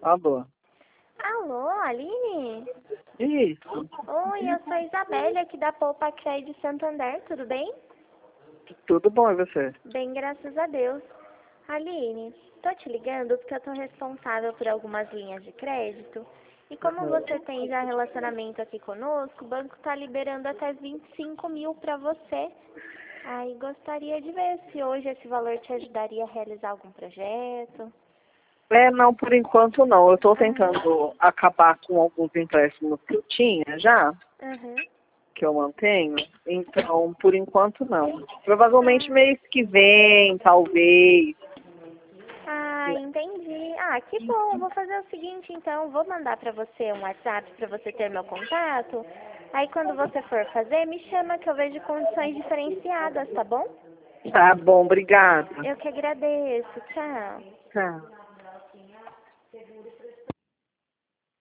Alô? Alô, Aline? Isso. Oi, eu sou a Isabelle aqui da Poupa Crédito Santander, tudo bem? Tudo bom, e você? Bem, graças a Deus. Aline, tô te ligando porque eu tô responsável por algumas linhas de crédito. E como Uhum. você tem já relacionamento aqui conosco, o banco tá liberando até 25 mil para você. Aí gostaria de ver se hoje esse valor te ajudaria a realizar algum projeto. Não, por enquanto não. Eu estou Aham, tentando acabar com alguns empréstimos que eu tinha já, aham. que eu mantenho. Então, por enquanto não. Provavelmente Ah. mês que vem, talvez. Ah, entendi. Ah, que bom. Vou fazer o seguinte, então. Vou mandar para você um WhatsApp para você ter meu contato. Aí, quando você for fazer, me chama que eu vejo condições diferenciadas, tá bom? Tá bom, obrigada. Eu que agradeço. Tchau. Tchau.